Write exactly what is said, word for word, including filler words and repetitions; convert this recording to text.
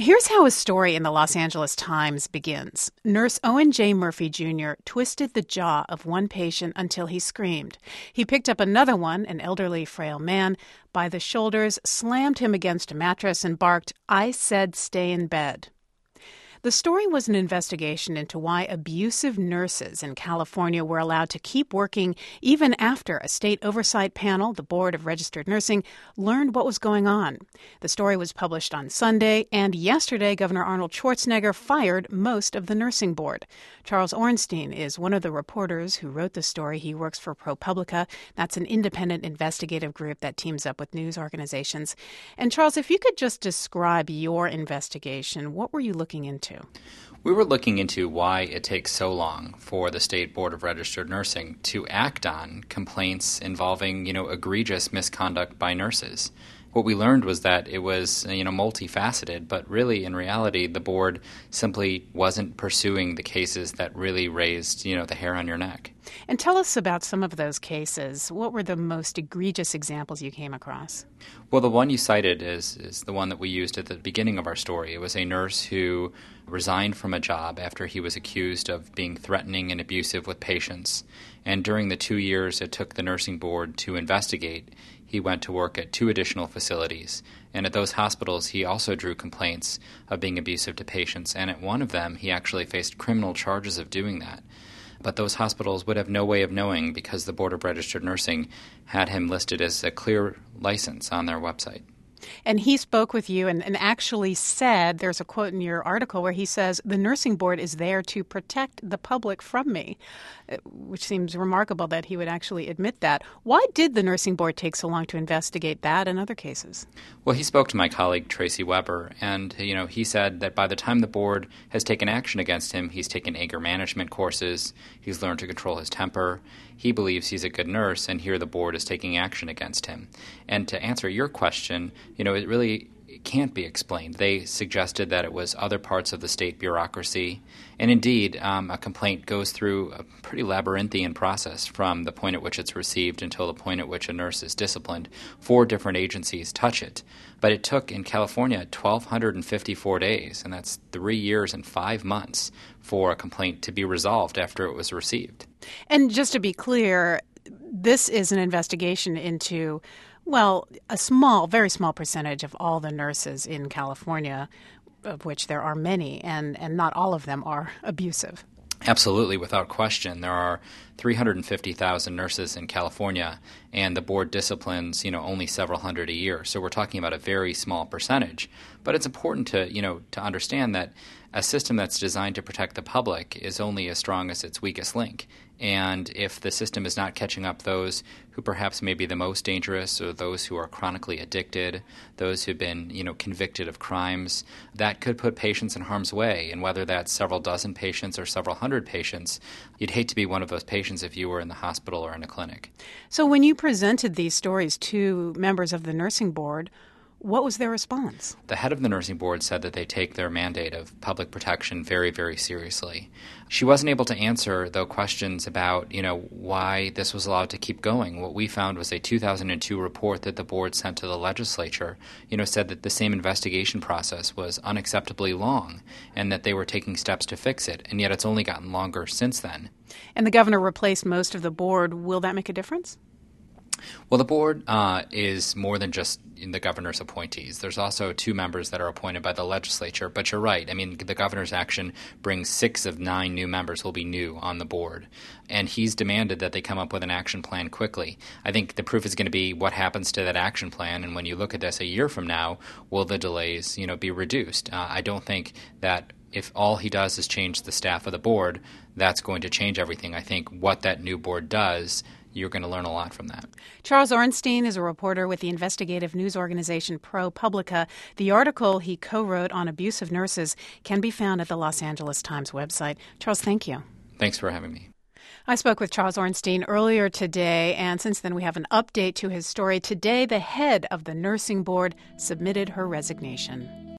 Here's how a story in the Los Angeles Times begins. Nurse Owen J. Murphy Junior twisted the jaw of one patient until he screamed. He picked up another one, an elderly, frail man, by the shoulders, slammed him against a mattress, and barked, "I said stay in bed." The story was an investigation into why abusive nurses in California were allowed to keep working even after a state oversight panel, the Board of Registered Nursing, learned what was going on. The story was published on Sunday, and yesterday Governor Arnold Schwarzenegger fired most of the nursing board. Charles Ornstein is one of the reporters who wrote the story. He works for ProPublica. That's an independent investigative group that teams up with news organizations. And Charles, if you could just describe your investigation, what were you looking into? We were looking into why it takes so long for the State Board of Registered Nursing to act on complaints involving, you know, egregious misconduct by nurses. What we learned was that it was, you know, multifaceted, but really, in reality, the board simply wasn't pursuing the cases that really raised, you know, the hair on your neck. And tell us about some of those cases. What were the most egregious examples you came across? Well, the one you cited is, is the one that we used at the beginning of our story. It was a nurse who resigned from a job after he was accused of being threatening and abusive with patients. And during the two years it took the nursing board to investigate, he went to work at two additional facilities. And at those hospitals, he also drew complaints of being abusive to patients. And at one of them, he actually faced criminal charges of doing that. But those hospitals would have no way of knowing because the Board of Registered Nursing had him listed as a clear license on their website. And he spoke with you and, and actually said, there's a quote in your article where he says, the nursing board is there to protect the public from me, which seems remarkable that he would actually admit that. Why did the nursing board take so long to investigate that and other cases? Well, he spoke to my colleague, Tracy Weber, and you know he said that by the time the board has taken action against him, he's taken anger management courses, he's learned to control his temper. He believes he's a good nurse, and here the board is taking action against him. And to answer your question, you know, it really can't be explained. They suggested that it was other parts of the state bureaucracy. And indeed, um, a complaint goes through a pretty labyrinthian process from the point at which it's received until the point at which a nurse is disciplined. Four different agencies touch it. But it took, in California, one thousand two hundred fifty-four days, and that's three years and five months for a complaint to be resolved after it was received. And just to be clear, this is an investigation into, well, a small, very small percentage of all the nurses in California, of which there are many, and, and not all of them are abusive. Absolutely, without question. There are three hundred fifty thousand nurses in California, and the board disciplines, you know, only several hundred a year. So we're talking about a very small percentage. But it's important to, you know, to understand that a system that's designed to protect the public is only as strong as its weakest link. And if the system is not catching up those who perhaps may be the most dangerous, or those who are chronically addicted, those who've been, you know, convicted of crimes, that could put patients in harm's way. And whether that's several dozen patients or several hundred patients, you'd hate to be one of those patients if you were in the hospital or in a clinic. So when you presented these stories to members of the nursing board, what was their response? The head of the nursing board said that they take their mandate of public protection very, very seriously. She wasn't able to answer, though, questions about, you know, why this was allowed to keep going. What we found was a two thousand two report that the board sent to the legislature, you know, said that the same investigation process was unacceptably long and that they were taking steps to fix it, and yet it's only gotten longer since then. And the governor replaced most of the board. Will that make a difference? Well, the board uh, is more than just the governor's appointees. There's also two members that are appointed by the legislature. But you're right. I mean, the governor's action brings six of nine new members will be new on the board. And he's demanded that they come up with an action plan quickly. I think the proof is going to be what happens to that action plan. And when you look at this a year from now, will the delays, you know, be reduced? Uh, I don't think that if all he does is change the staff of the board, that's going to change everything. I think what that new board does, you're going to learn a lot from that. Charles Ornstein is a reporter with the investigative news organization ProPublica. The article he co-wrote on abusive nurses can be found at the Los Angeles Times website. Charles, thank you. Thanks for having me. I spoke with Charles Ornstein earlier today, and since then we have an update to his story. Today, the head of the nursing board submitted her resignation.